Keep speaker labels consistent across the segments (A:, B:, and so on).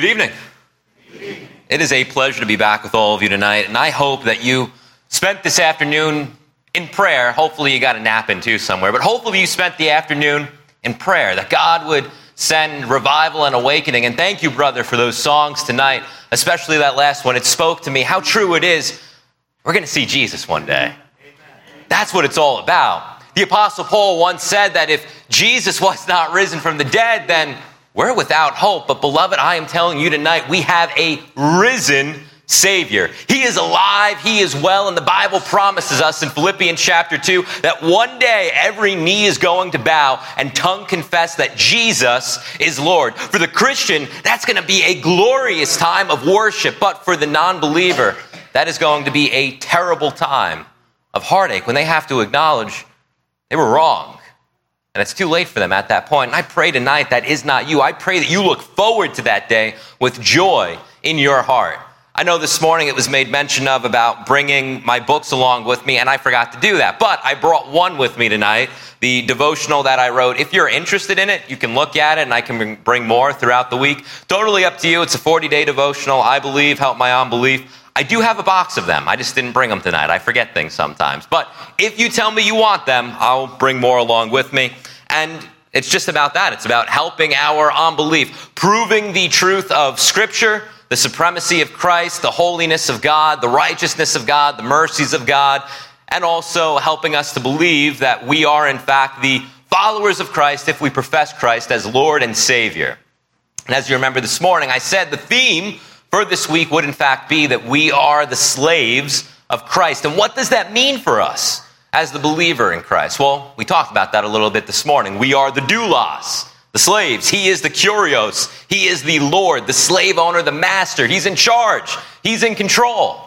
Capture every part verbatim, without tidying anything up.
A: Good evening. Good evening. It is a pleasure to be back with all of you tonight, and I hope that you spent this afternoon in prayer. Hopefully you got a nap in too somewhere, but hopefully you spent the afternoon in prayer, that God would send revival and awakening. And thank you, brother, for those songs tonight, especially that last one. It spoke to me how true it is. We're going to see Jesus one day. That's what it's all about. The Apostle Paul once said that if Jesus was not risen from the dead, then we're without hope. But beloved, I am telling you tonight, we have a risen Savior. He is alive, He is well, and the Bible promises us in Philippians chapter two that one day every knee is going to bow and tongue confess that Jesus is Lord. For the Christian, that's going to be a glorious time of worship, but for the non-believer, that is going to be a terrible time of heartache when they have to acknowledge they were wrong. And it's too late for them at that point. And I pray tonight that is not you. I pray that you look forward to that day with joy in your heart. I know this morning it was made mention of about bringing my books along with me, and I forgot to do that. But I brought one with me tonight, the devotional that I wrote. If you're interested in it, you can look at it, and I can bring more throughout the week. Totally up to you. It's a forty-day devotional, I believe, help my unbelief. I do have a box of them. I just didn't bring them tonight. I forget things sometimes. But if you tell me you want them, I'll bring more along with me. And it's just about that. It's about helping our unbelief, proving the truth of Scripture, the supremacy of Christ, the holiness of God, the righteousness of God, the mercies of God, and also helping us to believe that we are, in fact, the followers of Christ if we profess Christ as Lord and Savior. And as you remember this morning, I said the theme for this week would in fact be that we are the slaves of Christ. And what does that mean for us as the believer in Christ? Well, we talked about that a little bit this morning. We are the doulos, the slaves. He is the kurios. He is the Lord, the slave owner, the master. He's in charge. He's in control.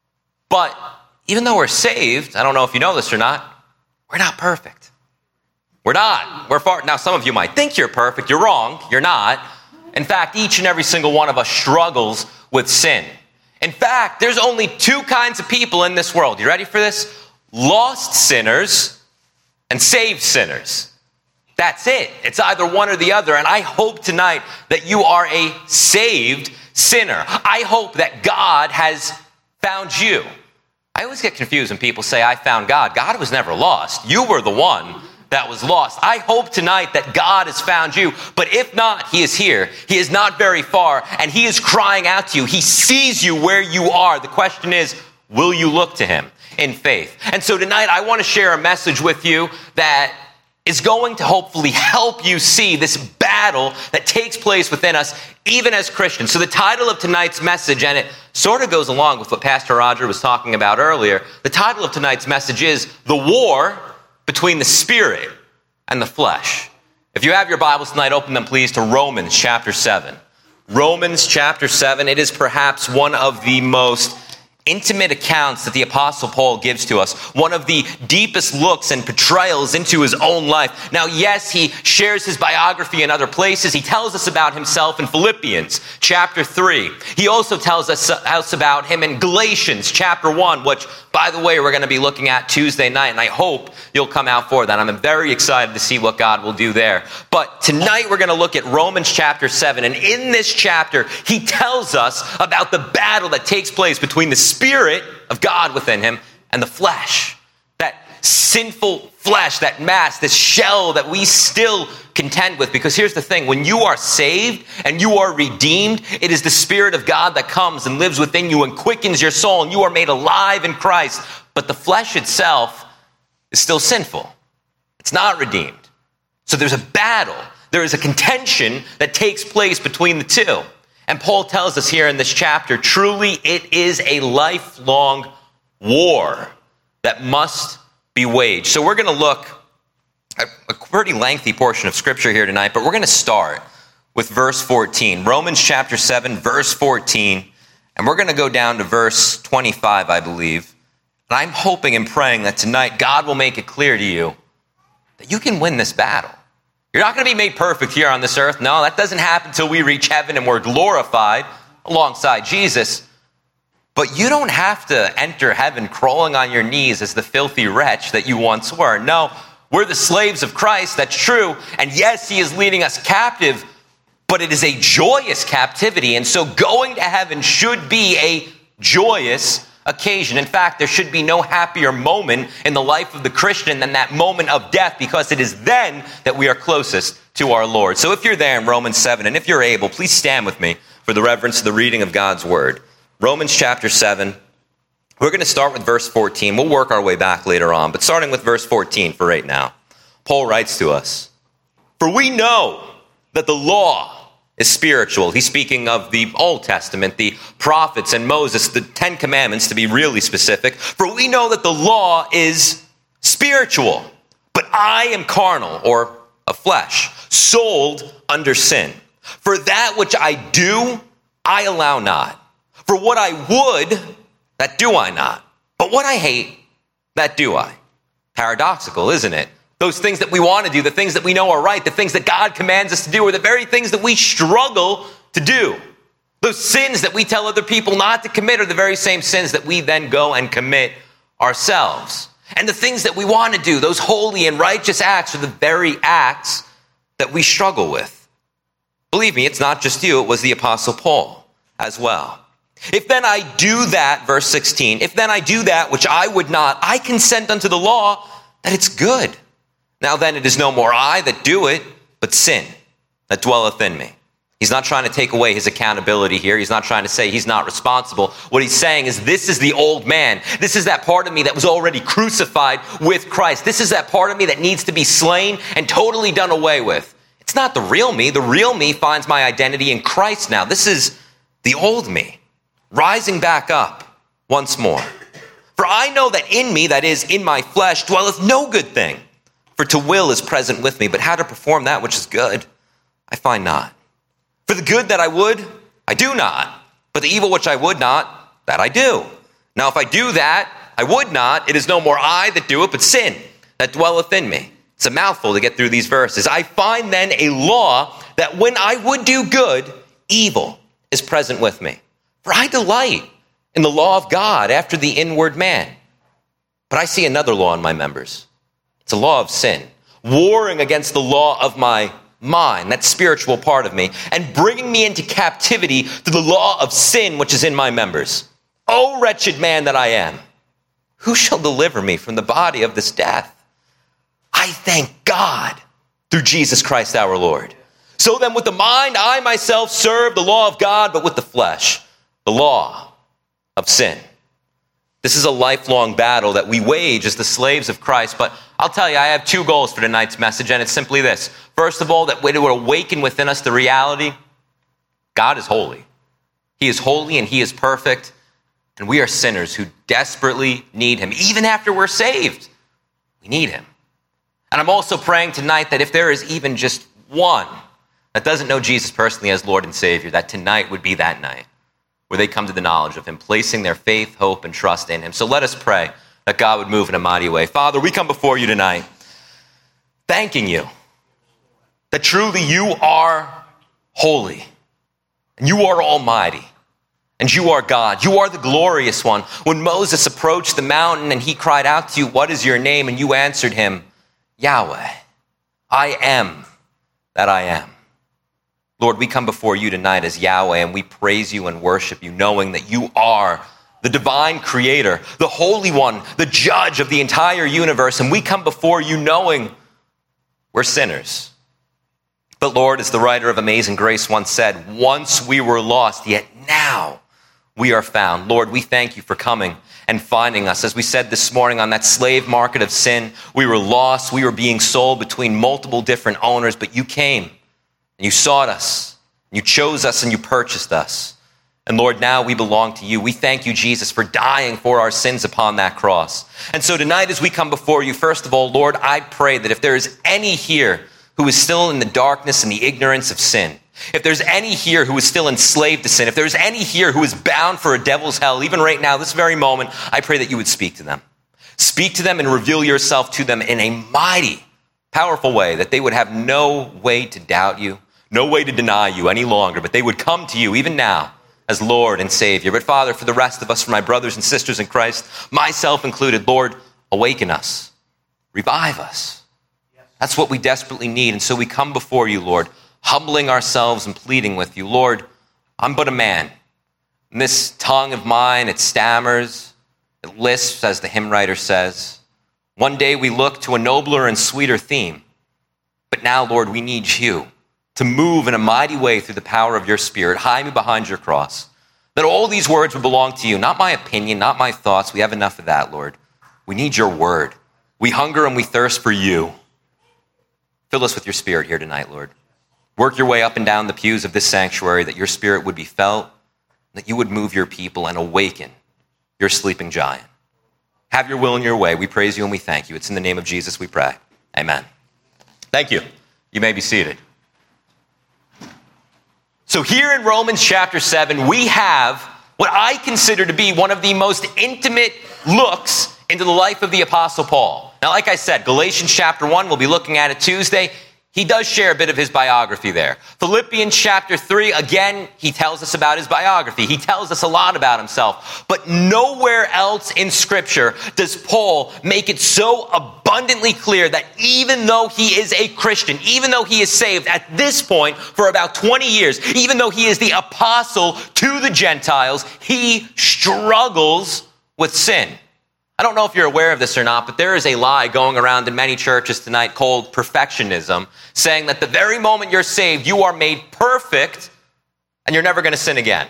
A: But even though we're saved, I don't know if you know this or not, we're not perfect. We're not. We're far. Now, some of you might think you're perfect. You're wrong. You're not. In fact, each and every single one of us struggles with sin. In fact, there's only two kinds of people in this world. You ready for this? Lost sinners and saved sinners. That's it. It's either one or the other. And I hope tonight that you are a saved sinner. I hope that God has found you. I always get confused when people say, I found God. God was never lost. You were the one that was lost. I hope tonight that God has found you, but if not, He is here. He is not very far, and He is crying out to you. He sees you where you are. The question is, will you look to Him in faith? And so tonight, I want to share a message with you that is going to hopefully help you see this battle that takes place within us, even as Christians. So the title of tonight's message, and it sort of goes along with what Pastor Roger was talking about earlier, the title of tonight's message is The War Between the Spirit and the Flesh. If you have your Bibles tonight, open them please to Romans chapter seven. Romans chapter seven, it is perhaps one of the most intimate accounts that the Apostle Paul gives to us, one of the deepest looks and portrayals into his own life. Now, yes, he shares his biography in other places. He tells us about himself in Philippians chapter three. He also tells us, us about him in Galatians chapter one, which, by the way, we're going to be looking at Tuesday night, and I hope you'll come out for that. I'm very excited to see what God will do there. But tonight we're going to look at Romans chapter seven, and in this chapter, he tells us about the battle that takes place between the Spirit of God within him and the flesh. That sinful flesh, that mass, this shell that we still contend with. Because here's the thing, when you are saved and you are redeemed, it is the Spirit of God that comes and lives within you and quickens your soul, and you are made alive in Christ. But the flesh itself is still sinful. It's not redeemed. So there's a battle. There is a contention that takes place between the two. And Paul tells us here in this chapter, truly it is a lifelong war that must be waged. So we're going to look at a pretty lengthy portion of Scripture here tonight, but we're going to start with verse fourteen. Romans chapter seven, verse fourteen. And we're going to go down to verse twenty-five, I believe. And I'm hoping and praying that tonight God will make it clear to you that you can win this battle. You're not going to be made perfect here on this earth. No, that doesn't happen until we reach heaven and we're glorified alongside Jesus. But you don't have to enter heaven crawling on your knees as the filthy wretch that you once were. No, we're the slaves of Christ, that's true. And yes, He is leading us captive, but it is a joyous captivity. And so going to heaven should be a joyous occasion. In fact, there should be no happier moment in the life of the Christian than that moment of death, because it is then that we are closest to our Lord. So if you're there in Romans seven, and if you're able, please stand with me for the reverence of the reading of God's word. Romans chapter seven. We're going to start with verse fourteen. We'll work our way back later on, but starting with verse fourteen for right now. Paul writes to us, "For we know that the law is spiritual." He's speaking of the Old Testament, the prophets and Moses, the Ten Commandments to be really specific. "For we know that the law is spiritual, but I am carnal," or of flesh, "sold under sin. For that which I do, I allow not. For what I would, that do I not. But what I hate, that do I." Paradoxical, isn't it? Those things that we want to do, the things that we know are right, the things that God commands us to do, are the very things that we struggle to do. Those sins that we tell other people not to commit are the very same sins that we then go and commit ourselves. And the things that we want to do, those holy and righteous acts, are the very acts that we struggle with. Believe me, it's not just you, it was the Apostle Paul as well. "If then I do that," verse sixteen, "if then I do that which I would not, I consent unto the law that it's good. Now then it is no more I that do it, but sin that dwelleth in me." He's not trying to take away his accountability here. He's not trying to say he's not responsible. What he's saying is, this is the old man. This is that part of me that was already crucified with Christ. This is that part of me that needs to be slain and totally done away with. It's not the real me. The real me finds my identity in Christ now. This is the old me, rising back up once more. "For I know that in me, that is, in my flesh, dwelleth no good thing. For to will is present with me, but how to perform that which is good, I find not. For the good that I would, I do not. But the evil which I would not, that I do. Now if I do that, I would not, it is no more I that do it, but sin that dwelleth in me." It's a mouthful to get through these verses. "I find then a law that when I would do good, evil is present with me. For I delight in the law of God after the inward man. But I see another law in my members. It's a law of sin, warring against the law of my mind," that spiritual part of me, "and bringing me into captivity to the law of sin which is in my members. O wretched man that I am, who shall deliver me from the body of this death? I thank God through Jesus Christ our Lord. So then with the mind I myself serve the law of God, but with the flesh, the law of sin." This is a lifelong battle that we wage as the slaves of Christ. But I'll tell you, I have two goals for tonight's message, and it's simply this. First of all, that it would awaken within us the reality, God is holy. He is holy and he is perfect, and we are sinners who desperately need him. Even after we're saved, we need him. And I'm also praying tonight that if there is even just one that doesn't know Jesus personally as Lord and Savior, that tonight would be that night where they come to the knowledge of him, placing their faith, hope, and trust in him. So let us pray that God would move in a mighty way. Father, we come before you tonight, thanking you that truly you are holy, and you are almighty, and you are God. You are the glorious one. When Moses approached the mountain and he cried out to you, "What is your name?" and you answered him, "Yahweh, I am that I am." Lord, we come before you tonight as Yahweh, and we praise you and worship you, knowing that you are the divine creator, the holy one, the judge of the entire universe. And we come before you knowing we're sinners. But Lord, as the writer of Amazing Grace once said, once we were lost, yet now we are found. Lord, we thank you for coming and finding us. As we said this morning, on that slave market of sin, we were lost. We were being sold between multiple different owners, but you came. You sought us, you chose us, and you purchased us. And Lord, now we belong to you. We thank you, Jesus, for dying for our sins upon that cross. And so tonight as we come before you, first of all, Lord, I pray that if there is any here who is still in the darkness and the ignorance of sin, if there's any here who is still enslaved to sin, if there's any here who is bound for a devil's hell, even right now, this very moment, I pray that you would speak to them. Speak to them and reveal yourself to them in a mighty, powerful way, that they would have no way to doubt you, no way to deny you any longer, but they would come to you even now as Lord and Savior. But Father, for the rest of us, for my brothers and sisters in Christ, myself included, Lord, awaken us, revive us. That's what we desperately need. And so we come before you, Lord, humbling ourselves and pleading with you. Lord, I'm but a man. And this tongue of mine, it stammers, it lisps, as the hymn writer says. One day we look to a nobler and sweeter theme. But now, Lord, we need you to move in a mighty way through the power of your Spirit. Hide me behind your cross. That all these words would belong to you, not my opinion, not my thoughts. We have enough of that, Lord. We need your word. We hunger and we thirst for you. Fill us with your Spirit here tonight, Lord. Work your way up and down the pews of this sanctuary, that your Spirit would be felt, that you would move your people and awaken your sleeping giant. Have your will in your way. We praise you and we thank you. It's in the name of Jesus we pray. Amen. Thank you. You may be seated. So here in Romans chapter seven, we have what I consider to be one of the most intimate looks into the life of the Apostle Paul. Now, like I said, Galatians chapter one, we'll be looking at it Tuesday. He does share a bit of his biography there. Philippians chapter three, again, he tells us about his biography. He tells us a lot about himself. But nowhere else in Scripture does Paul make it so abundantly clear that even though he is a Christian, even though he is saved at this point for about twenty years, even though he is the apostle to the Gentiles, he struggles with sin. I don't know if you're aware of this or not, but there is a lie going around in many churches tonight called perfectionism, saying that the very moment you're saved, you are made perfect and you're never going to sin again.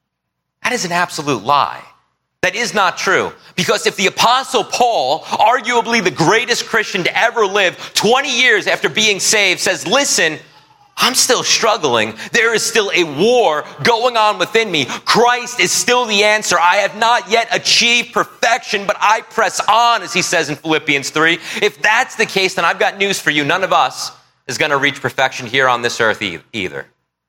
A: That is an absolute lie. That is not true. Because if the Apostle Paul, arguably the greatest Christian to ever live, twenty years after being saved, says, listen, I'm still struggling. There is still a war going on within me. Christ is still the answer. I have not yet achieved perfection, but I press on, as he says in Philippians three. If that's the case, then I've got news for you. None of us is going to reach perfection here on this earth either.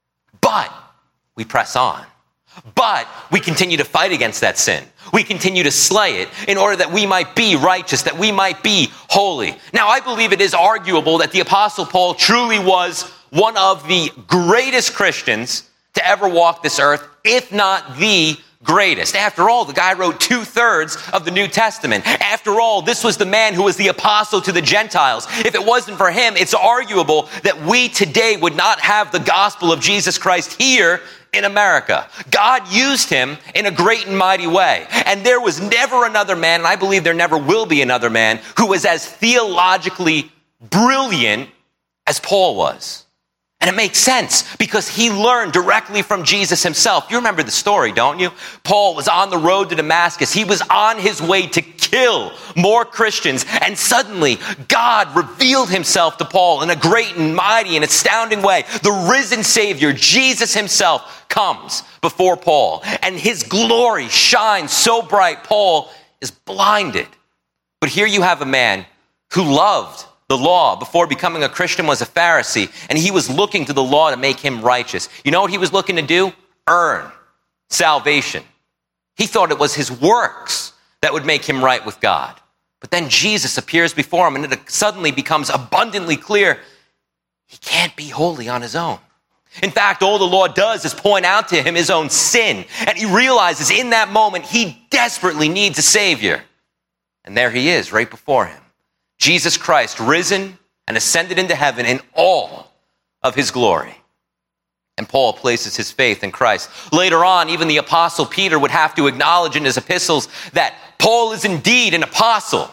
A: But we press on. But we continue to fight against that sin. We continue to slay it in order that we might be righteous, that we might be holy. Now, I believe it is arguable that the Apostle Paul truly was one of the greatest Christians to ever walk this earth, if not the greatest. After all, the guy wrote two-thirds of the New Testament. After all, this was the man who was the apostle to the Gentiles. If it wasn't for him, it's arguable that we today would not have the gospel of Jesus Christ here in America. God used him in a great and mighty way. And there was never another man, and I believe there never will be another man, who was as theologically brilliant as Paul was. And it makes sense because he learned directly from Jesus himself. You remember the story, don't you? Paul was on the road to Damascus. He was on his way to kill more Christians. And suddenly, God revealed himself to Paul in a great and mighty and astounding way. The risen Savior, Jesus himself, comes before Paul. And his glory shines so bright, Paul is blinded. But here you have a man who loved the law. Before becoming a Christian, was a Pharisee, and he was looking to the law to make him righteous. You know what he was looking to do? Earn salvation. He thought it was his works that would make him right with God. But then Jesus appears before him, and it suddenly becomes abundantly clear he can't be holy on his own. In fact, all the law does is point out to him his own sin, and he realizes in that moment he desperately needs a Savior. And there he is, right before him. Jesus Christ, risen and ascended into heaven in all of his glory. And Paul places his faith in Christ. Later on, even the apostle Peter would have to acknowledge in his epistles that Paul is indeed an apostle,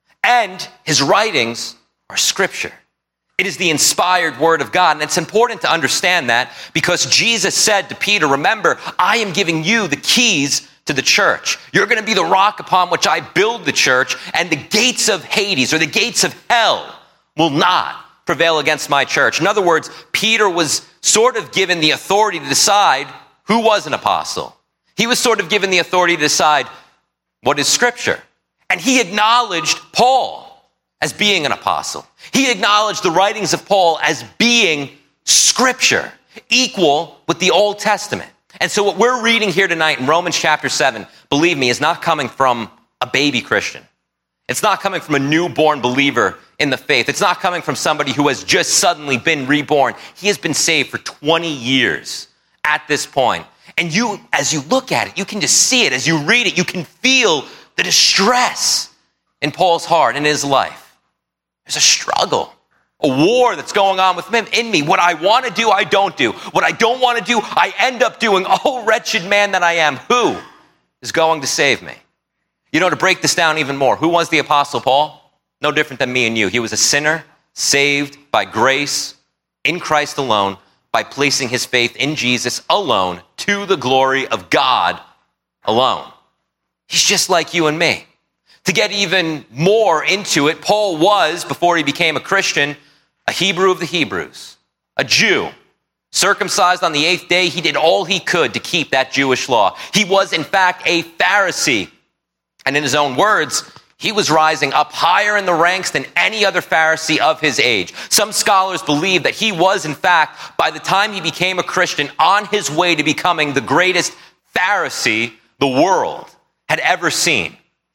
A: and his writings are scripture. It is the inspired word of God. And it's important to understand that because Jesus said to Peter, remember, I am giving you the keys to the church. You're going to be the rock upon which I build the church, and the gates of Hades or the gates of hell will not prevail against my church. In other words, Peter was sort of given the authority to decide who was an apostle. He was sort of given the authority to decide what is scripture. And he acknowledged Paul as being an apostle. He acknowledged the writings of Paul as being scripture, equal with the Old Testament. And so what we're reading here tonight in Romans chapter seven, believe me, is not coming from a baby Christian. It's not coming from a newborn believer in the faith. It's not coming from somebody who has just suddenly been reborn. He has been saved for twenty years at this point. And you, as you look at it, you can just see it. As you read it, you can feel the distress in Paul's heart and in his life. There's a struggle. A war that's going on with in me. What I want to do, I don't do. What I don't want to do, I end up doing. Oh, wretched man that I am. Who is going to save me? You know, to break this down even more, who was the Apostle Paul? No different than me and you. He was a sinner, saved by grace in Christ alone, by placing his faith in Jesus alone, to the glory of God alone. He's just like you and me. To get even more into it, Paul was, before he became a Christian, a Hebrew of the Hebrews, a Jew. Circumcised on the eighth day, he did all he could to keep that Jewish law. He was, in fact, a Pharisee. And in his own words, he was rising up higher in the ranks than any other Pharisee of his age. Some scholars believe that he was, in fact, by the time he became a Christian, on his way to becoming the greatest Pharisee the world had ever seen.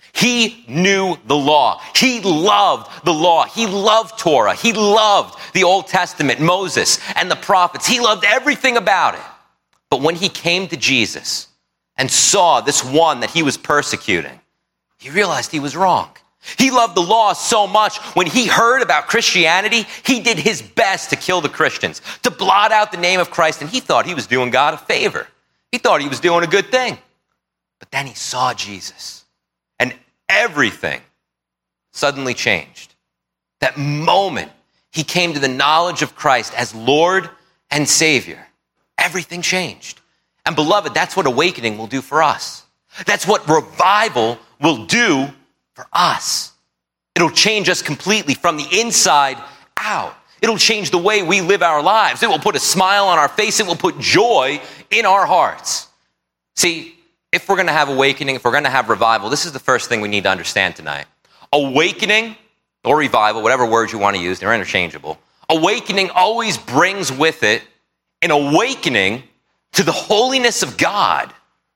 A: He knew the law. He loved the law. He loved Torah. He loved the Old Testament, Moses, and the prophets. He loved everything about it. But when he came to Jesus and saw this one that he was persecuting, he realized he was wrong. He loved the law so much, when he heard about Christianity, he did his best to kill the Christians, to blot out the name of Christ, and he thought he was doing God a favor. He thought he was doing a good thing. But then he saw Jesus, and everything suddenly changed. That moment he came to the knowledge of Christ as Lord and Savior, everything changed. And beloved, that's what awakening will do for us. That's what revival will do for us. It'll change us completely from the inside out. It'll change the way we live our lives. It will put a smile on our face. It will put joy in our hearts. See, if we're going to have awakening, if we're going to have revival, this is the first thing we need to understand tonight. Awakening or revival, whatever words you want to use, they're interchangeable. Awakening always brings with it an awakening to the holiness of God,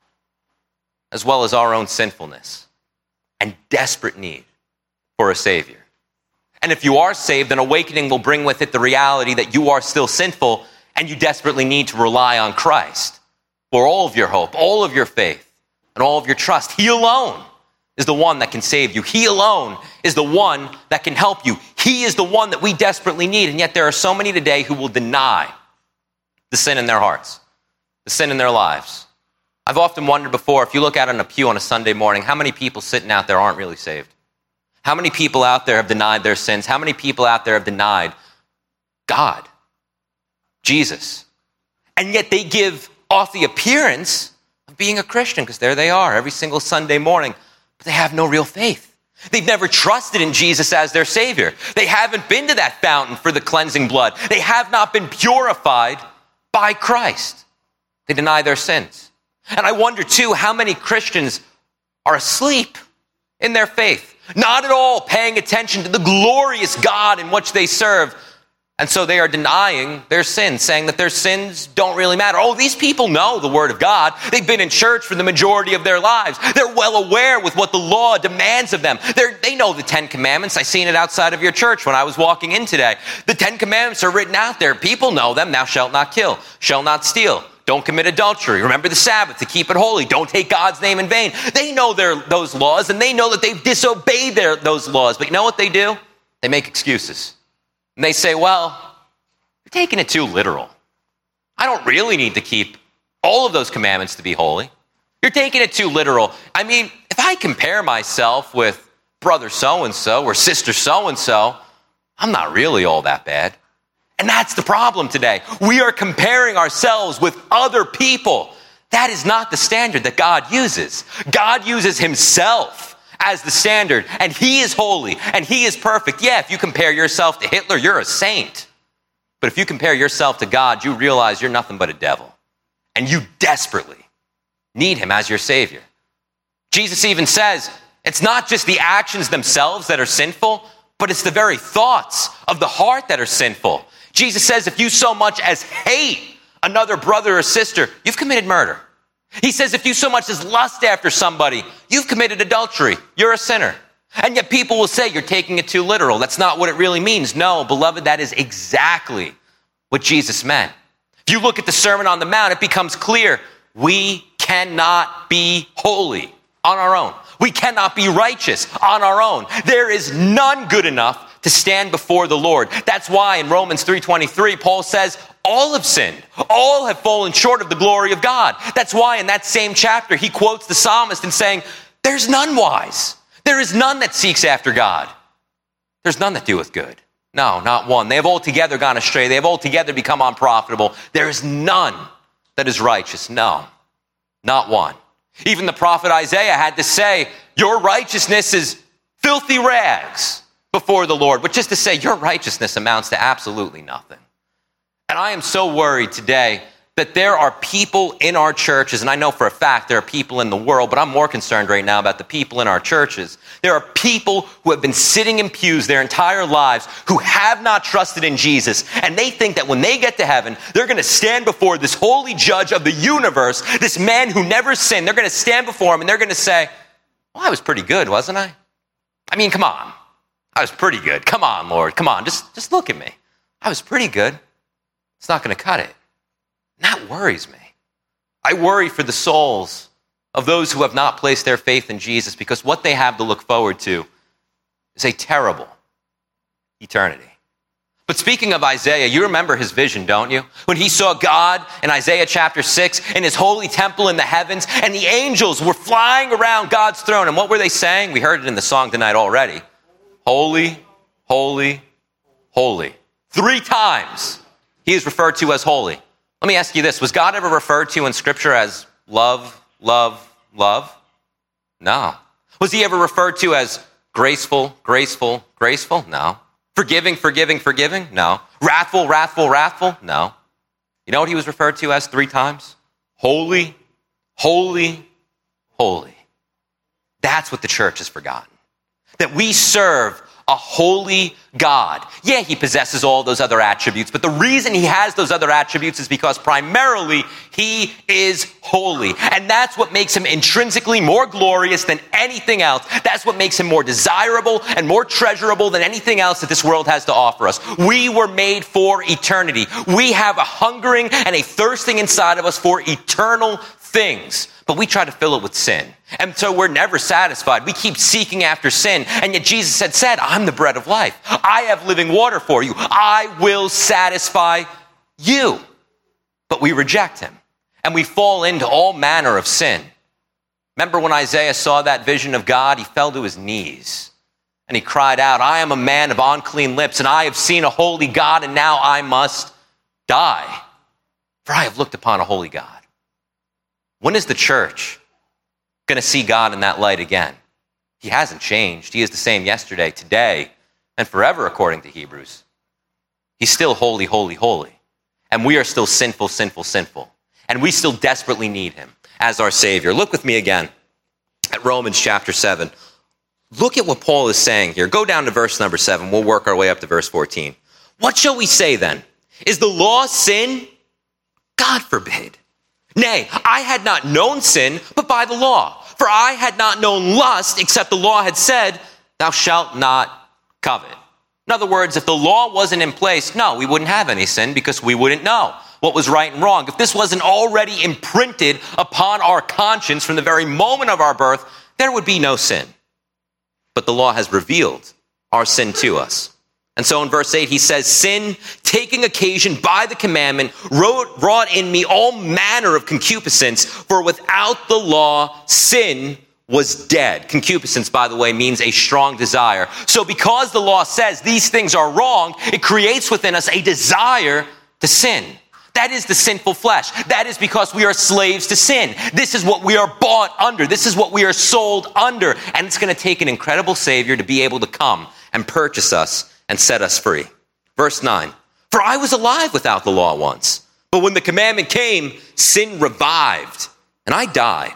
A: as well as our own sinfulness and desperate need for a Savior. And if you are saved, then awakening will bring with it the reality that you are still sinful and you desperately need to rely on Christ for all of your hope, all of your faith, and all of your trust. He alone is the one that can save you. He alone is the one that can help you. He is the one that we desperately need. And yet there are so many today who will deny the sin in their hearts, the sin in their lives. I've often wondered before, if you look out on a pew on a Sunday morning, how many people sitting out there aren't really saved? How many people out there have denied their sins? How many people out there have denied God, Jesus? And yet they give off the appearance of being a Christian, because there they are every single Sunday morning, but they have no real faith. They've never trusted in Jesus as their Savior. They haven't been to that fountain for the cleansing blood. They have not been purified by Christ. They deny their sins. And I wonder, too, how many Christians are asleep in their faith, not at all paying attention to the glorious God in which they serve. And so they are denying their sins, saying that their sins don't really matter. Oh, these people know the Word of God. They've been in church for the majority of their lives. They're well aware with what the law demands of them. They're, they know the Ten Commandments. I seen it outside of your church when I was walking in today. The Ten Commandments are written out there. People know them. Thou shalt not kill, shalt not steal, don't commit adultery, remember the Sabbath to keep it holy, don't take God's name in vain. They know their, those laws, and they know that they've disobeyed their, those laws. But you know what they do? They make excuses. And they say, well, you're taking it too literal. I don't really need to keep all of those commandments to be holy. You're taking it too literal. I mean, if I compare myself with brother so-and-so or sister so-and-so, I'm not really all that bad. And that's the problem today. We are comparing ourselves with other people. That is not the standard that God uses. God uses himself as the standard, and he is holy, and he is perfect. Yeah, if you compare yourself to Hitler, you're a saint. But if you compare yourself to God, you realize you're nothing but a devil. And you desperately need him as your Savior. Jesus even says, it's not just the actions themselves that are sinful, but it's the very thoughts of the heart that are sinful. Jesus says, if you so much as hate another brother or sister, you've committed murder. He says, if you so much as lust after somebody, you've committed adultery. You're a sinner. And yet people will say, you're taking it too literal. That's not what it really means. No, beloved, that is exactly what Jesus meant. If you look at the Sermon on the Mount, it becomes clear we cannot be holy on our own. We cannot be righteous on our own. There is none good enough to stand before the Lord. That's why in Romans three twenty-three, Paul says, all have sinned. All have fallen short of the glory of God. That's why in that same chapter, he quotes the psalmist in saying, there's none wise. There is none that seeks after God. There's none that doeth good. No, not one. They have altogether gone astray. They have altogether become unprofitable. There is none that is righteous. No, not one. Even the prophet Isaiah had to say, your righteousness is filthy rags before the Lord. But just to say your righteousness amounts to absolutely nothing. And I am so worried today that there are people in our churches, and I know for a fact there are people in the world, but I'm more concerned right now about the people in our churches. There are people who have been sitting in pews their entire lives who have not trusted in Jesus, and they think that when they get to heaven, they're going to stand before this holy judge of the universe, this man who never sinned. They're going to stand before him, and they're going to say, well, I was pretty good, wasn't I? I mean, come on. I was pretty good. Come on, Lord. Come on. Just, just look at me. I was pretty good. It's not going to cut it. And that worries me. I worry for the souls of those who have not placed their faith in Jesus, because what they have to look forward to is a terrible eternity. But speaking of Isaiah, you remember his vision, don't you? When he saw God in Isaiah chapter six in his holy temple in the heavens, and the angels were flying around God's throne. And what were they saying? We heard it in the song tonight already. Holy, holy, holy. Three times he is referred to as holy. Let me ask you this. Was God ever referred to in Scripture as love, love, love? No. Was he ever referred to as graceful, graceful, graceful? No. Forgiving, forgiving, forgiving? No. Wrathful, wrathful, wrathful? No. You know what he was referred to as three times? Holy, holy, holy. That's what the church has forgotten. That we serve a holy God. Yeah, he possesses all those other attributes, but the reason he has those other attributes is because primarily he is holy. And that's what makes him intrinsically more glorious than anything else. That's what makes him more desirable and more treasurable than anything else that this world has to offer us. We were made for eternity. We have a hungering and a thirsting inside of us for eternal things. But we try to fill it with sin. And so we're never satisfied. We keep seeking after sin. And yet Jesus had said, I'm the bread of life. I have living water for you. I will satisfy you. But we reject him. And we fall into all manner of sin. Remember when Isaiah saw that vision of God, he fell to his knees. And he cried out, I am a man of unclean lips, and I have seen a holy God, and now I must die. For I have looked upon a holy God. When is the church going to see God in that light again? He hasn't changed. He is the same yesterday, today, and forever, according to Hebrews. He's still holy, holy, holy. And we are still sinful, sinful, sinful. And we still desperately need him as our Savior. Look with me again at Romans chapter seven. Look at what Paul is saying here. Go down to verse number seven. We'll work our way up to verse fourteen. What shall we say then? Is the law sin? God forbid. Nay, I had not known sin, but by the law. For I had not known lust, except the law had said, thou shalt not covet. In other words, if the law wasn't in place, no, we wouldn't have any sin because we wouldn't know what was right and wrong. If this wasn't already imprinted upon our conscience from the very moment of our birth, there would be no sin. But the law has revealed our sin to us. And so in verse eight, he says, sin, taking occasion by the commandment, wrote, wrought in me all manner of concupiscence, for without the law, sin was dead. Concupiscence, by the way, means a strong desire. So because the law says these things are wrong, it creates within us a desire to sin. That is the sinful flesh. That is because we are slaves to sin. This is what we are bought under. This is what we are sold under. And it's going to take an incredible Savior to be able to come and purchase us and set us free. Verse nine, for I was alive without the law once, but when the commandment came, sin revived, and I died.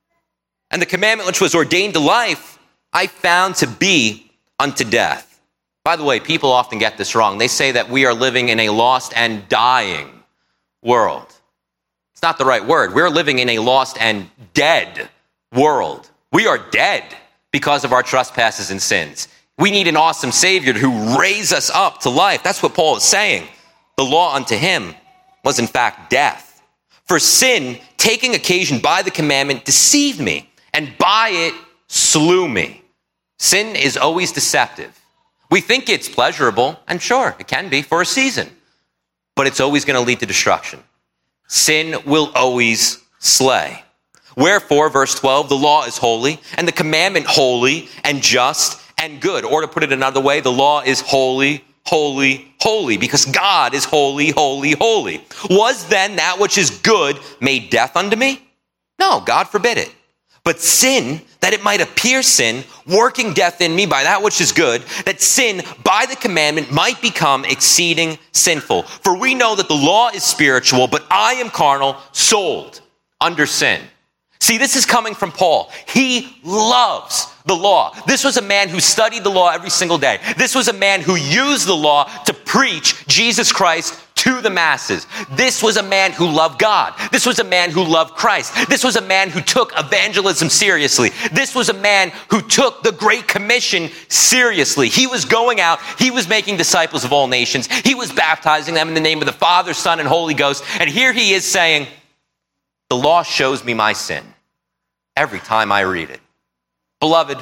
A: And the commandment which was ordained to life, I found to be unto death. By the way, people often get this wrong. They say that we are living in a lost and dying world. It's not the right word. We're living in a lost and dead world. We are dead because of our trespasses and sins. We need an awesome Savior who raise us up to life. That's what Paul is saying. The law unto him was in fact death. For sin, taking occasion by the commandment, deceived me, and by it slew me. Sin is always deceptive. We think it's pleasurable, and sure, it can be for a season, but it's always going to lead to destruction. Sin will always slay. Wherefore, verse twelve, the law is holy, and the commandment holy and just and good. Or to put it another way, the law is holy, holy, holy, because God is holy, holy, holy. Was then that which is good made death unto me? No, God forbid it. But sin, that it might appear sin, working death in me by that which is good, that sin by the commandment might become exceeding sinful. For we know that the law is spiritual, but I am carnal, sold under sin. See, this is coming from Paul. He loves the law. This was a man who studied the law every single day. This was a man who used the law to preach Jesus Christ to the masses. This was a man who loved God. This was a man who loved Christ. This was a man who took evangelism seriously. This was a man who took the Great Commission seriously. He was going out. He was making disciples of all nations. He was baptizing them in the name of the Father, Son, and Holy Ghost. And here he is saying, the law shows me my sin every time I read it. Beloved,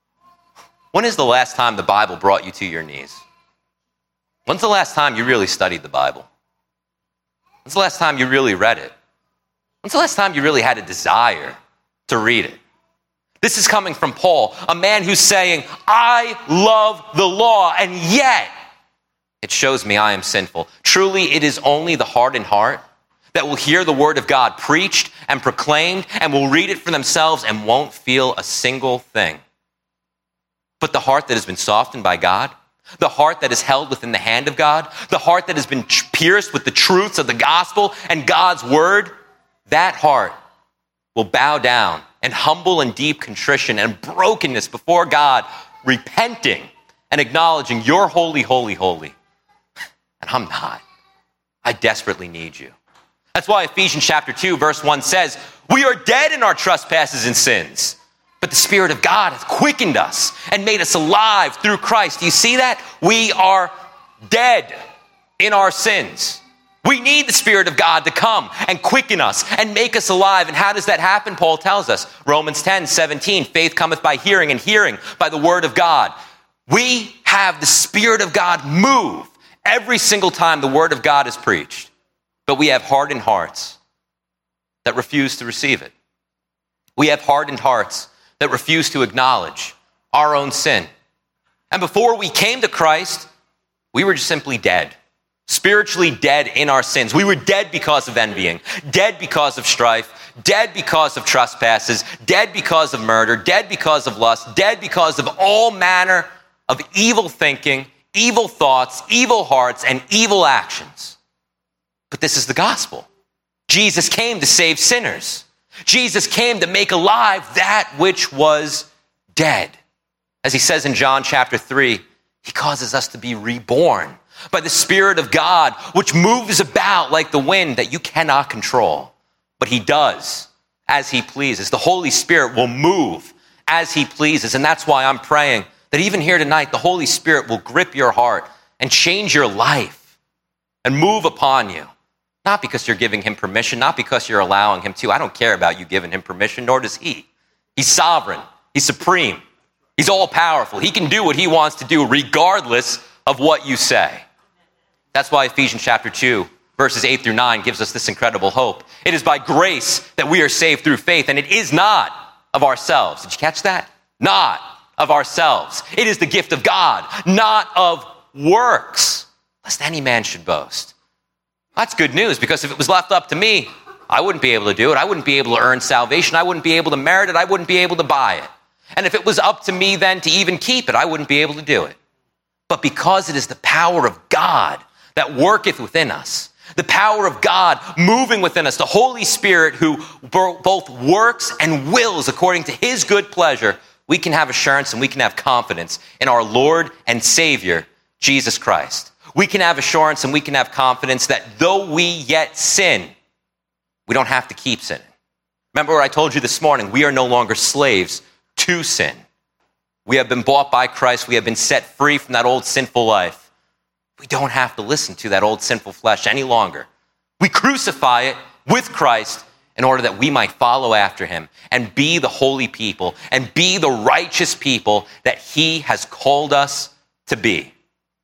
A: when is the last time the Bible brought you to your knees? When's the last time you really studied the Bible? When's the last time you really read it? When's the last time you really had a desire to read it? This is coming from Paul, a man who's saying, I love the law, and yet it shows me I am sinful. Truly, it is only the hardened heart that will hear the word of God preached and proclaimed and will read it for themselves and won't feel a single thing. But the heart that has been softened by God, the heart that is held within the hand of God, the heart that has been pierced with the truths of the gospel and God's word, that heart will bow down in humble and deep contrition and brokenness before God, repenting and acknowledging you're holy, holy, holy. And I'm not. I desperately need you. That's why Ephesians chapter two, verse one says, we are dead in our trespasses and sins, but the Spirit of God has quickened us and made us alive through Christ. Do you see that? We are dead in our sins. We need the Spirit of God to come and quicken us and make us alive. And how does that happen? Paul tells us, Romans ten, seventeen, faith cometh by hearing, and hearing by the word of God. We have the Spirit of God move every single time the word of God is preached. But we have hardened hearts that refuse to receive it. We have hardened hearts that refuse to acknowledge our own sin. And before we came to Christ, we were just simply dead. Spiritually dead in our sins. We were dead because of envying, dead because of strife, dead because of trespasses, dead because of murder, dead because of lust, dead because of all manner of evil thinking, evil thoughts, evil hearts, and evil actions. But this is the gospel. Jesus came to save sinners. Jesus came to make alive that which was dead. As he says in John chapter three, he causes us to be reborn by the Spirit of God, which moves about like the wind that you cannot control. But he does as he pleases. The Holy Spirit will move as he pleases. And that's why I'm praying that even here tonight, the Holy Spirit will grip your heart and change your life and move upon you. Not because you're giving him permission, not because you're allowing him to. I don't care about you giving him permission, nor does he. He's sovereign. He's supreme. He's all-powerful. He can do what he wants to do regardless of what you say. That's why Ephesians chapter two, verses eight through nine gives us this incredible hope. It is by grace that we are saved through faith, and it is not of ourselves. Did you catch that? Not of ourselves. It is the gift of God, not of works, lest any man should boast. That's good news, because if it was left up to me, I wouldn't be able to do it. I wouldn't be able to earn salvation. I wouldn't be able to merit it. I wouldn't be able to buy it. And if it was up to me then to even keep it, I wouldn't be able to do it. But because it is the power of God that worketh within us, the power of God moving within us, the Holy Spirit who both works and wills according to his good pleasure, we can have assurance and we can have confidence in our Lord and Savior, Jesus Christ. We can have assurance and we can have confidence that though we yet sin, we don't have to keep sinning. Remember what I told you this morning, we are no longer slaves to sin. We have been bought by Christ. We have been set free from that old sinful life. We don't have to listen to that old sinful flesh any longer. We crucify it with Christ in order that we might follow after him and be the holy people and be the righteous people that he has called us to be.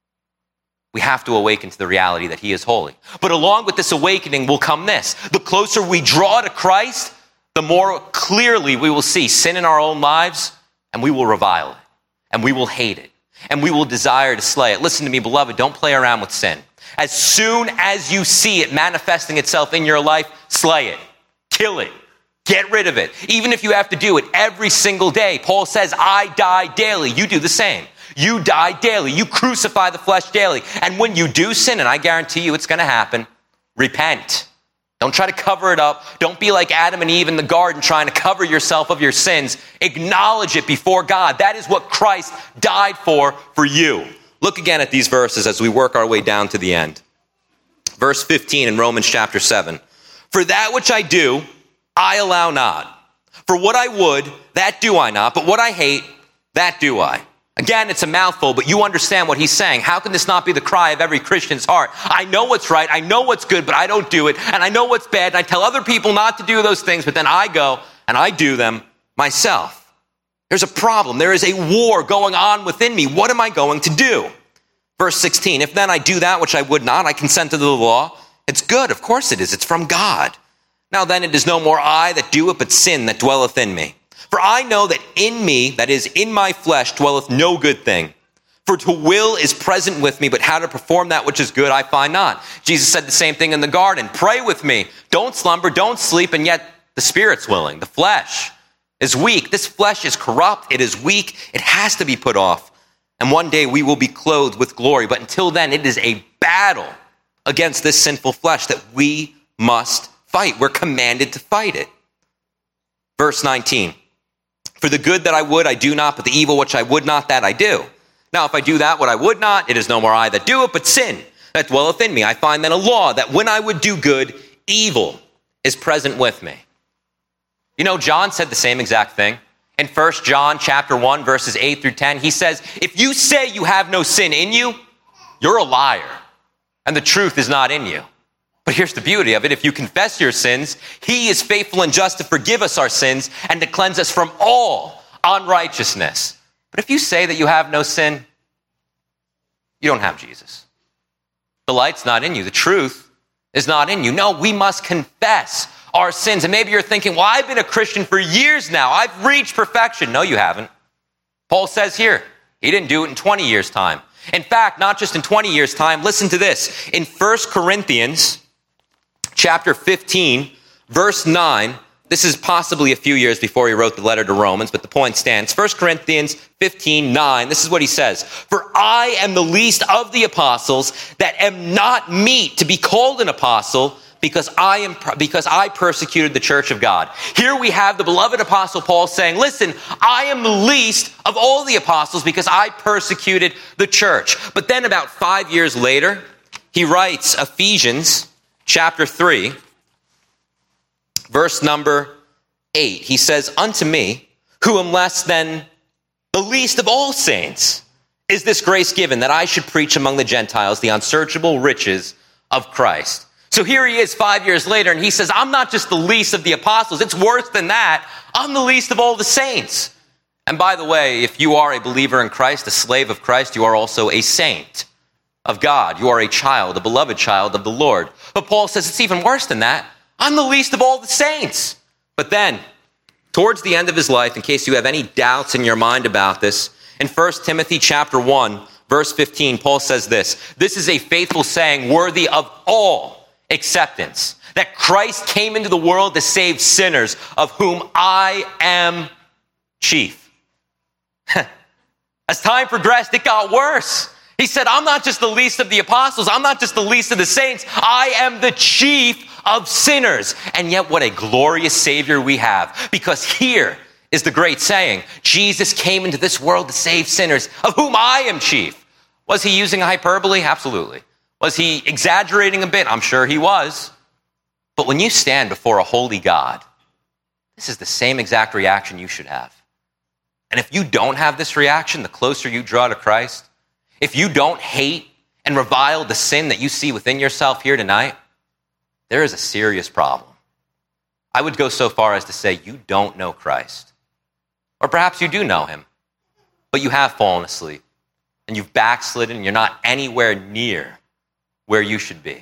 A: We have to awaken to the reality that he is holy. But along with this awakening will come this. The closer we draw to Christ, the more clearly we will see sin in our own lives, and we will revile it, and we will hate it, and we will desire to slay it. Listen to me, beloved, don't play around with sin. As soon as you see it manifesting itself in your life, slay it, kill it, get rid of it. Even if you have to do it every single day. Paul says, I die daily. You do the same. You die daily. You crucify the flesh daily. And when you do sin, and I guarantee you it's going to happen, repent. Don't try to cover it up. Don't be like Adam and Eve in the garden trying to cover yourself of your sins. Acknowledge it before God. That is what Christ died for, for you. Look again at these verses as we work our way down to the end. Verse fifteen in Romans chapter seven. For that which I do, I allow not. For what I would, that do I not. But what I hate, that do I. Again, it's a mouthful, but you understand what he's saying. How can this not be the cry of every Christian's heart? I know what's right, I know what's good, but I don't do it. And I know what's bad, and I tell other people not to do those things, but then I go and I do them myself. There's a problem. There is a war going on within me. What am I going to do? Verse sixteen, if then I do that which I would not, I consent to the law. It's good. Of course it is. It's from God. Now then it is no more I that do it, but sin that dwelleth in me. For I know that in me, that is, in my flesh, dwelleth no good thing. For to will is present with me, but how to perform that which is good I find not. Jesus said the same thing in the garden. Pray with me. Don't slumber, don't sleep, and yet the spirit's willing. The flesh is weak. This flesh is corrupt. It is weak. It has to be put off. And one day we will be clothed with glory. But until then, it is a battle against this sinful flesh that we must fight. We're commanded to fight it. Verse nineteen. For the good that I would, I do not, but the evil which I would not, that I do. Now, if I do that what I would not, it is no more I that do it, but sin that dwelleth in me. I find then a law that when I would do good, evil is present with me. You know, John said the same exact thing. In First John chapter one, verses eight through ten, he says, if you say you have no sin in you, you're a liar, and the truth is not in you. But here's the beauty of it. If you confess your sins, he is faithful and just to forgive us our sins and to cleanse us from all unrighteousness. But if you say that you have no sin, you don't have Jesus. The light's not in you. The truth is not in you. No, we must confess our sins. And maybe you're thinking, well, I've been a Christian for years now. I've reached perfection. No, you haven't. Paul says here, he didn't do it in twenty years' time. In fact, not just in twenty years' time. Listen to this. In First Corinthians chapter fifteen, verse nine, this is possibly a few years before he wrote the letter to Romans, but the point stands. First Corinthians fifteen, nine, this is what he says. For I am the least of the apostles, that am not meet to be called an apostle, because I am because I persecuted the church of God. Here we have the beloved apostle Paul saying, listen, I am the least of all the apostles because I persecuted the church. But then about five years later, he writes Ephesians chapter three, verse number eight. He says, unto me, who am less than the least of all saints, is this grace given, that I should preach among the Gentiles the unsearchable riches of Christ. So here he is five years later, and he says, I'm not just the least of the apostles. It's worse than that. I'm the least of all the saints. And by the way, if you are a believer in Christ, a slave of Christ, you are also a saint of God. You are a child, a beloved child of the Lord. But Paul says it's even worse than that. I'm the least of all the saints. But then, towards the end of his life, in case you have any doubts in your mind about this, in First Timothy chapter one, verse fifteen, Paul says this, this is a faithful saying worthy of all acceptance, that Christ came into the world to save sinners, of whom I am chief. As time progressed, it got worse. He said, I'm not just the least of the apostles. I'm not just the least of the saints. I am the chief of sinners. And yet what a glorious Savior we have. Because here is the great saying. Jesus came into this world to save sinners, of whom I am chief. Was he using a hyperbole? Absolutely. Was he exaggerating a bit? I'm sure he was. But when you stand before a holy God, this is the same exact reaction you should have. And if you don't have this reaction, the closer you draw to Christ, if you don't hate and revile the sin that you see within yourself here tonight, there is a serious problem. I would go so far as to say you don't know Christ. Or perhaps you do know him, but you have fallen asleep. and you've backslidden and you're not anywhere near where you should be.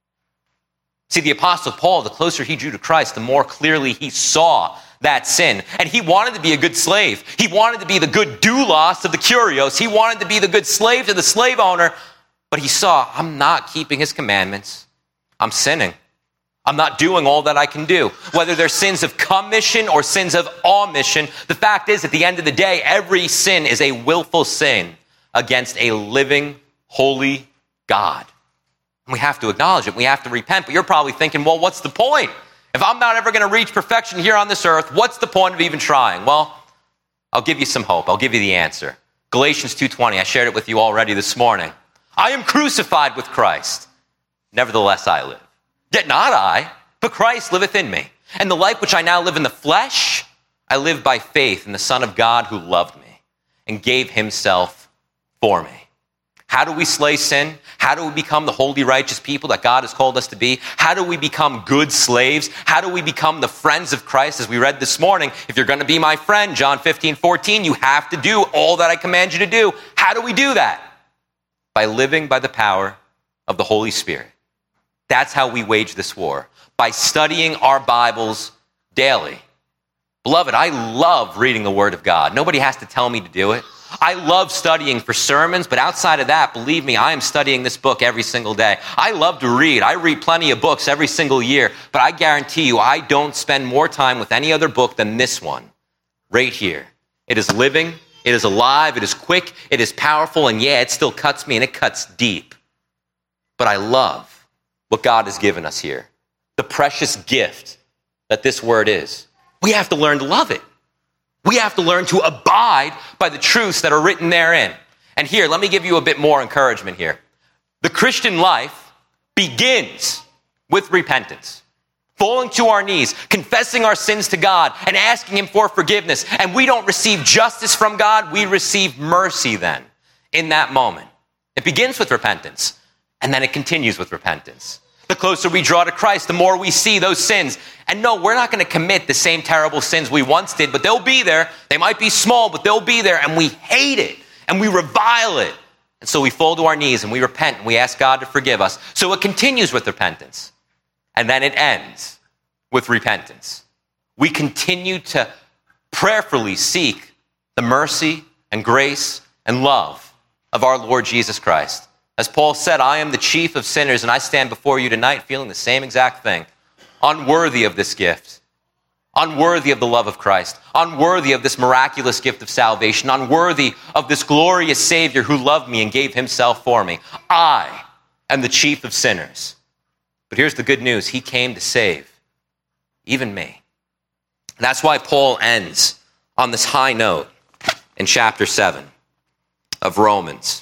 A: See, the Apostle Paul, the closer he drew to Christ, the more clearly he saw that sin. And he wanted to be a good slave. He wanted to be the good doulos of the kurios. He wanted to be the good slave to the slave owner. But he saw, I'm not keeping his commandments. I'm sinning. I'm not doing all that I can do. Whether they're sins of commission or sins of omission, the fact is, at the end of the day, every sin is a willful sin against a living, holy God. And we have to acknowledge it. We have to repent. But you're probably thinking, well, what's the point? If I'm not ever going to reach perfection here on this earth, what's the point of even trying? Well, I'll give you some hope. I'll give you the answer. Galatians two twenty, I shared it with you already this morning. I am crucified with Christ. Nevertheless, I live. Yet not I, but Christ liveth in me. And the life which I now live in the flesh, I live by faith in the Son of God who loved me and gave himself for me. How do we slay sin? How do we become the holy, righteous people that God has called us to be? How do we become good slaves? How do we become the friends of Christ? As we read this morning, if you're going to be my friend, John fifteen fourteen, you have to do all that I command you to do. How do we do that? By living by the power of the Holy Spirit. That's how we wage this war, by studying our Bibles daily. Beloved, I love reading the Word of God. Nobody has to tell me to do it. I love studying for sermons, but outside of that, believe me, I am studying this book every single day. I love to read. I read plenty of books every single year, but I guarantee you I don't spend more time with any other book than this one, right here. It is living, it is alive, it is quick, it is powerful, and yeah, it still cuts me, and it cuts deep. But I love what God has given us here, the precious gift that this word is. We have to learn to love it. We have to learn to abide by the truths that are written therein. And here, let me give you a bit more encouragement here. The Christian life begins with repentance, falling to our knees, confessing our sins to God, and asking him for forgiveness. And we don't receive justice from God, we receive mercy then in that moment. It begins with repentance, and then it continues with repentance. The closer we draw to Christ, the more we see those sins. And no, we're not going to commit the same terrible sins we once did, but they'll be there. They might be small, but they'll be there, and we hate it, and we revile it. And so we fall to our knees, and we repent, and we ask God to forgive us. So it continues with repentance, and then it ends with repentance. We continue to prayerfully seek the mercy and grace and love of our Lord Jesus Christ. As Paul said, I am the chief of sinners, and I stand before you tonight feeling the same exact thing. Unworthy of this gift. Unworthy of the love of Christ. Unworthy of this miraculous gift of salvation. Unworthy of this glorious Savior who loved me and gave himself for me. I am the chief of sinners. But here's the good news. He came to save even me. And that's why Paul ends on this high note in chapter seven of Romans.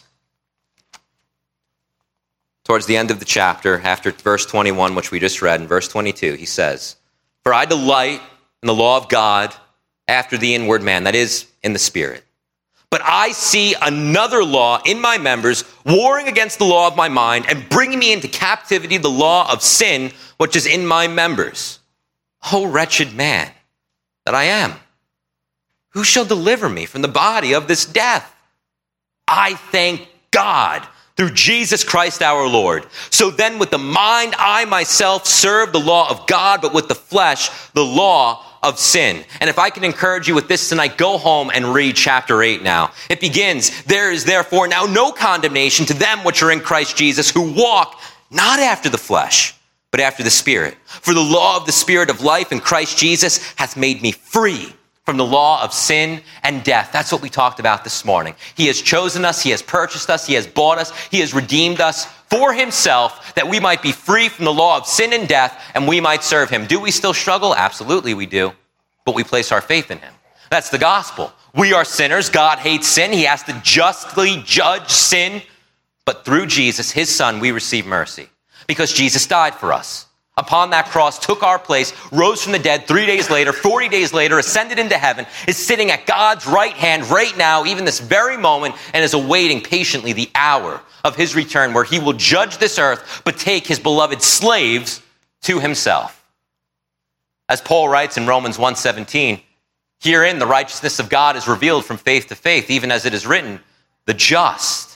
A: Towards the end of the chapter, after verse twenty-one, which we just read, in verse twenty-two, he says, For I delight in the law of God after the inward man, that is, in the spirit. But I see another law in my members, warring against the law of my mind, and bringing me into captivity the law of sin, which is in my members. O wretched man that I am, who shall deliver me from the body of this death? I thank God through Jesus Christ our Lord. So then with the mind I myself serve the law of God, but with the flesh the law of sin. And if I can encourage you with this tonight, go home and read chapter eight now. It begins, There is therefore now no condemnation to them which are in Christ Jesus, who walk not after the flesh, but after the Spirit. For the law of the Spirit of life in Christ Jesus hath made me free from the law of sin and death. That's what we talked about this morning. He has chosen us. He has purchased us. He has bought us. He has redeemed us for himself, that we might be free from the law of sin and death, and we might serve him. Do we still struggle? Absolutely we do. But we place our faith in him. That's the gospel. We are sinners. God hates sin. He has to justly judge sin. But through Jesus, his son, we receive mercy. Because Jesus died for us. Upon that cross, took our place, rose from the dead three days later, forty days later, ascended into heaven, is sitting at God's right hand right now, even this very moment, and is awaiting patiently the hour of his return, where he will judge this earth, but take his beloved slaves to himself. As Paul writes in Romans one seventeen, herein the righteousness of God is revealed from faith to faith, even as it is written, the just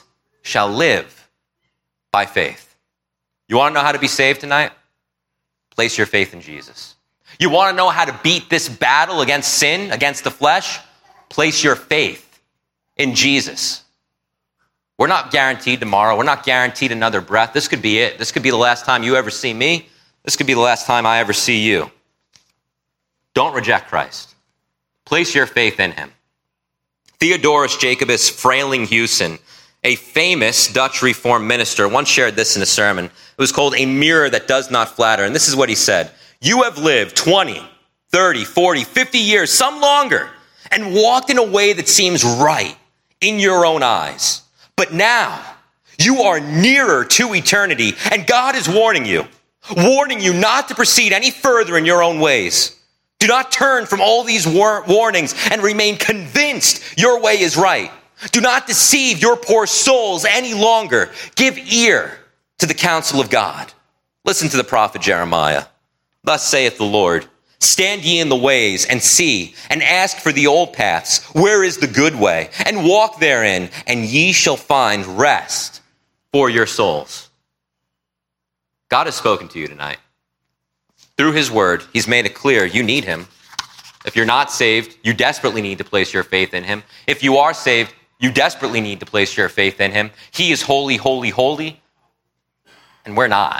A: shall live by faith. You want to know how to be saved tonight? Place your faith in Jesus. You want to know how to beat this battle against sin, against the flesh? Place your faith in Jesus. We're not guaranteed tomorrow. We're not guaranteed another breath. This could be it. This could be the last time you ever see me. This could be the last time I ever see you. Don't reject Christ. Place your faith in him. Theodorus Jacobus Freyling-Huijsen, a famous Dutch Reformed minister, once shared this in a sermon. It was called A Mirror That Does Not Flatter. And this is what he said. You have lived twenty, thirty, forty, fifty years, some longer, and walked in a way that seems right in your own eyes. But now you are nearer to eternity, and God is warning you, warning you not to proceed any further in your own ways. Do not turn from all these war- warnings and remain convinced your way is right. Do not deceive your poor souls any longer. Give ear to the counsel of God. Listen to the prophet Jeremiah. Thus saith the Lord, stand ye in the ways and see, and ask for the old paths, where is the good way, and walk therein, and ye shall find rest for your souls. God has spoken to you tonight. Through his word, he's made it clear you need him. If you're not saved, you desperately need to place your faith in him. If you are saved, you desperately need to place your faith in him. He is holy, holy, holy, and we're not.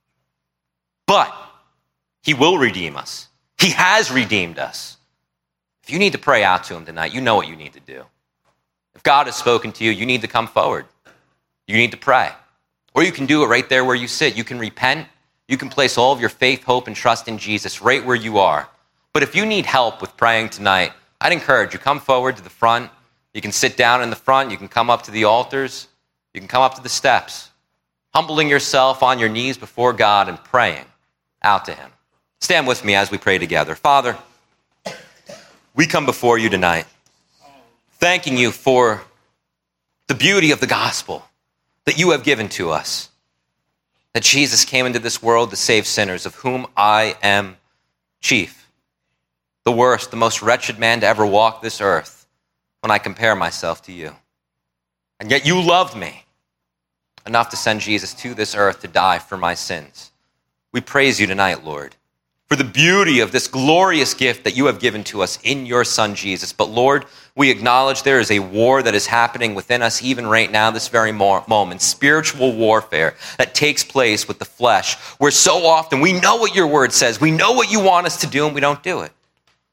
A: But he will redeem us. He has redeemed us. If you need to pray out to him tonight, you know what you need to do. If God has spoken to you, you need to come forward. You need to pray. Or you can do it right there where you sit. You can repent. You can place all of your faith, hope, and trust in Jesus right where you are. But if you need help with praying tonight, I'd encourage you, come forward to the front. You can sit down in the front. You can come up to the altars. You can come up to the steps, humbling yourself on your knees before God and praying out to him. Stand with me as we pray together. Father, we come before you tonight, thanking you for the beauty of the gospel that you have given to us, that Jesus came into this world to save sinners, of whom I am chief, the worst, the most wretched man to ever walk this earth when I compare myself to you. And yet you loved me enough to send Jesus to this earth to die for my sins. We praise you tonight, Lord, for the beauty of this glorious gift that you have given to us in your Son, Jesus. But Lord, we acknowledge there is a war that is happening within us even right now, this very moment, spiritual warfare that takes place with the flesh, where so often we know what your word says, we know what you want us to do, and we don't do it.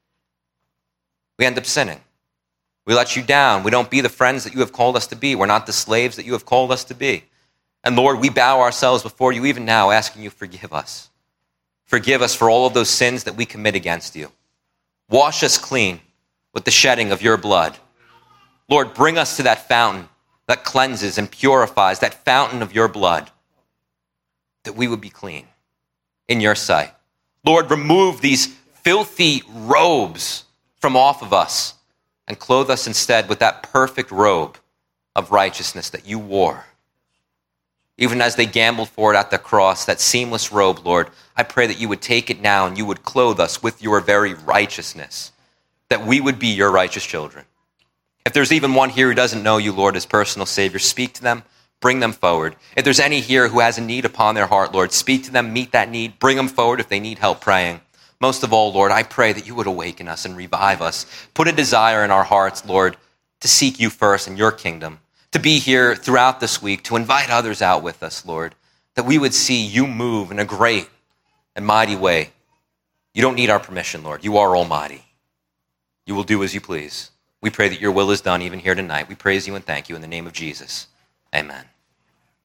A: We end up sinning. We let you down. We don't be the friends that you have called us to be. We're not the slaves that you have called us to be. And Lord, we bow ourselves before you even now, asking you forgive us. Forgive us for all of those sins that we commit against you. Wash us clean with the shedding of your blood. Lord, bring us to that fountain that cleanses and purifies, that fountain of your blood, that we would be clean in your sight. Lord, remove these filthy robes from off of us and clothe us instead with that perfect robe of righteousness that you wore. Even as they gambled for it at the cross, that seamless robe, Lord, I pray that you would take it now and you would clothe us with your very righteousness, that we would be your righteous children. If there's even one here who doesn't know you, Lord, as personal Savior, speak to them, bring them forward. If there's any here who has a need upon their heart, Lord, speak to them, meet that need, bring them forward if they need help praying. Most of all, Lord, I pray that you would awaken us and revive us. Put a desire in our hearts, Lord, to seek you first in your kingdom, to be here throughout this week, to invite others out with us, Lord, that we would see you move in a great and mighty way. You don't need our permission, Lord. You are almighty. You will do as you please. We pray that your will is done even here tonight. We praise you and thank you in the name of Jesus. Amen.